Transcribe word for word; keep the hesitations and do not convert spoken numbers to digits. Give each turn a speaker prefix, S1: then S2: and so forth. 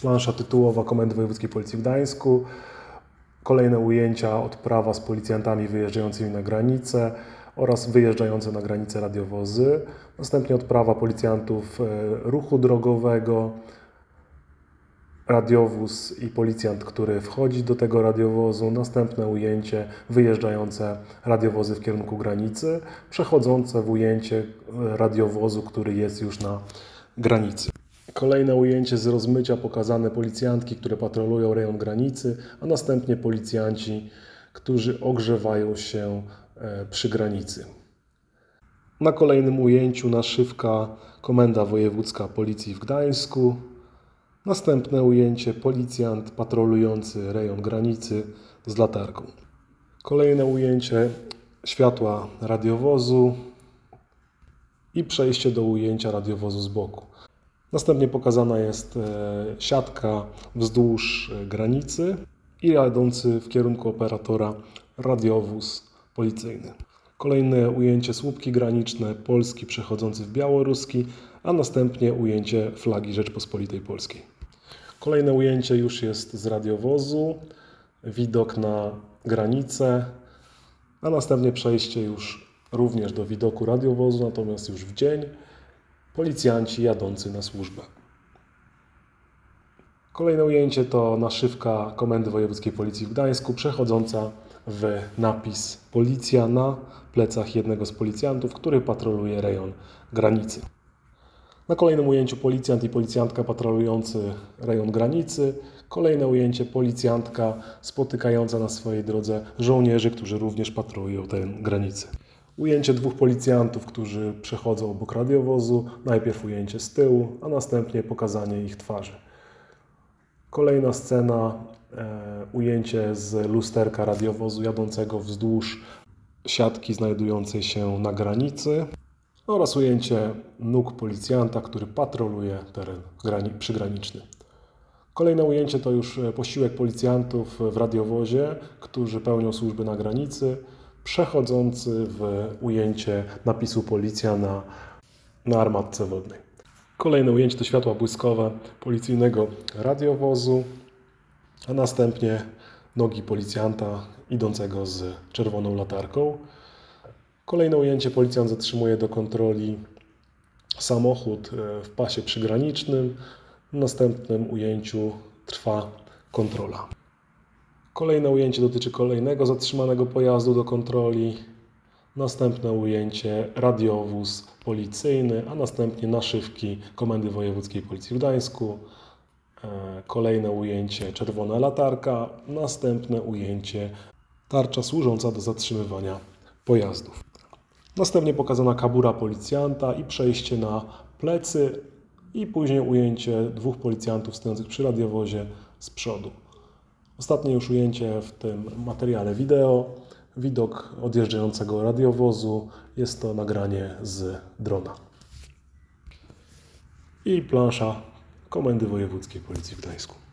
S1: Plansza tytułowa Komendy Wojewódzkiej Policji w Gdańsku. Kolejne ujęcia odprawa z policjantami wyjeżdżającymi na granicę oraz wyjeżdżające na granicę radiowozy. Następnie odprawa policjantów ruchu drogowego, radiowóz i policjant, który wchodzi do tego radiowozu. Następne ujęcie wyjeżdżające radiowozy w kierunku granicy, przechodzące w ujęcie radiowozu, który jest już na granicy. Kolejne ujęcie z rozmycia pokazane policjantki, które patrolują rejon granicy, a następnie policjanci, którzy ogrzewają się przy granicy. Na kolejnym ujęciu naszywka Komenda Wojewódzka Policji w Gdańsku. Następne ujęcie policjant patrolujący rejon granicy z latarką. Kolejne ujęcie światła radiowozu i przejście do ujęcia radiowozu z boku. Następnie pokazana jest siatka wzdłuż granicy i jadący w kierunku operatora radiowóz policyjny. Kolejne ujęcie słupki graniczne Polski przechodzący w białoruski, a następnie ujęcie flagi Rzeczpospolitej Polskiej. Kolejne ujęcie już jest z radiowozu, widok na granicę, a następnie przejście już również do widoku radiowozu, natomiast już w dzień. Policjanci jadący na służbę. Kolejne ujęcie to naszywka Komendy Wojewódzkiej Policji w Gdańsku, przechodząca w napis Policja na plecach jednego z policjantów, który patroluje rejon granicy. Na kolejnym ujęciu policjant i policjantka patrolujący rejon granicy. Kolejne ujęcie policjantka spotykająca na swojej drodze żołnierzy, którzy również patrolują tę granicę. Ujęcie dwóch policjantów, którzy przechodzą obok radiowozu. Najpierw ujęcie z tyłu, a następnie pokazanie ich twarzy. Kolejna scena, e, ujęcie z lusterka radiowozu jadącego wzdłuż siatki znajdującej się na granicy oraz ujęcie nóg policjanta, który patroluje teren grani- przygraniczny. Kolejne ujęcie to już posiłek policjantów w radiowozie, którzy pełnią służby na granicy, przechodzący w ujęcie napisu Policja na, na armatce wodnej. Kolejne ujęcie to światła błyskowe policyjnego radiowozu, a następnie nogi policjanta idącego z czerwoną latarką. Kolejne ujęcie policjant zatrzymuje do kontroli samochód w pasie przygranicznym. W następnym ujęciu trwa kontrola. Kolejne ujęcie dotyczy kolejnego zatrzymanego pojazdu do kontroli. Następne ujęcie radiowóz policyjny, a następnie naszywki Komendy Wojewódzkiej Policji w Gdańsku. Kolejne ujęcie czerwona latarka. Następne ujęcie tarcza służąca do zatrzymywania pojazdów. Następnie pokazana kabura policjanta i przejście na plecy i później ujęcie dwóch policjantów stojących przy radiowozie z przodu. Ostatnie już ujęcie w tym materiale wideo, widok odjeżdżającego radiowozu, jest to nagranie z drona. I plansza Komendy Wojewódzkiej Policji w Gdańsku.